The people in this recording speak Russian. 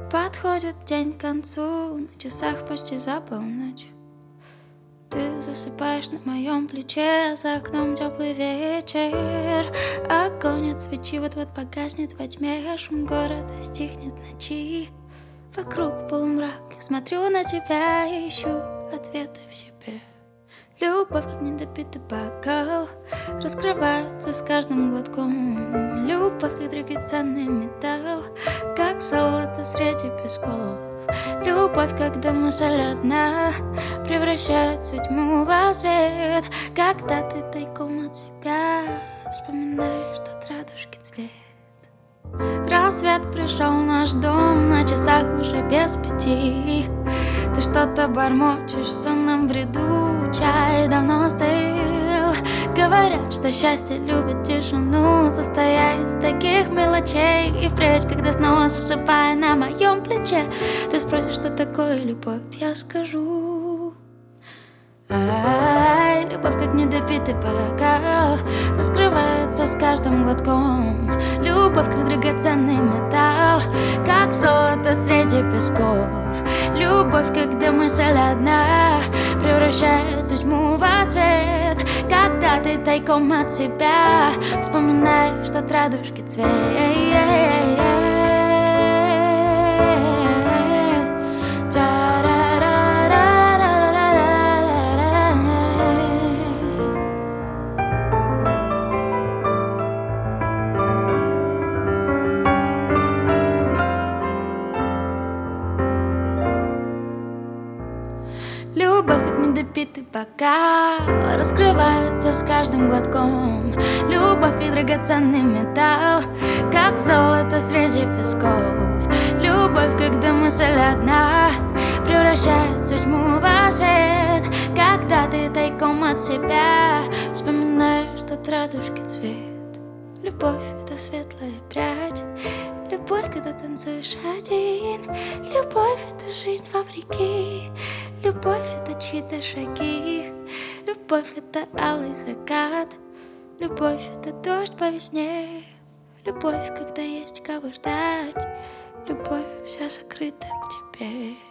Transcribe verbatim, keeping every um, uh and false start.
Подходит день к концу, на часах почти за полночь. Ты засыпаешь на моем плече, за окном теплый вечер. Огонь от свечи вот-вот погаснет во тьме, шум города стихнет ночи. Вокруг полумрак, я смотрю на тебя и ищу ответы в себе. Любовь, как недопитый бокал, раскрывается с каждым глотком. Любовь, как драгоценный металл, как золото среди песков. Любовь, когда мысль одна превращает всю тьму во свет. Когда ты тайком от себя вспоминаешь тот радужки цвет. Рассвет пришел в наш дом, на часах уже без пяти. Ты что-то бормочешь в сонном бреду, чай давно стыл. Говорят, что счастье любит тишину, состоя из таких мелочей. И впредь, когда снова засыпая на моем плече, ты спросишь, что такое любовь, я скажу: ай, любовь, как недопитый бокал, раскрывается с каждым глотком. Любовь, как драгоценный металл, как золото среди песков. Любовь, когда мысль одна превращает всю тьму во свет. Когда ты тайком от себя вспоминаешь тот радужки цвет. Любовь, как недопитый бокал, раскрывается с каждым глотком. Любовь, как драгоценный металл, как золото среди песков. Любовь, когда мысль одна превращает всю тьму во свет. Когда ты тайком от себя вспоминаешь тот радужки цвет. Любовь — это светлая прядь. Любовь, когда танцуешь один. Любовь — это жизнь вопреки. Любовь — это чьи-то шаги. Любовь — это алый закат. Любовь — это дождь по весне. Любовь, когда есть кого ждать. Любовь вся сокрыта в тебе.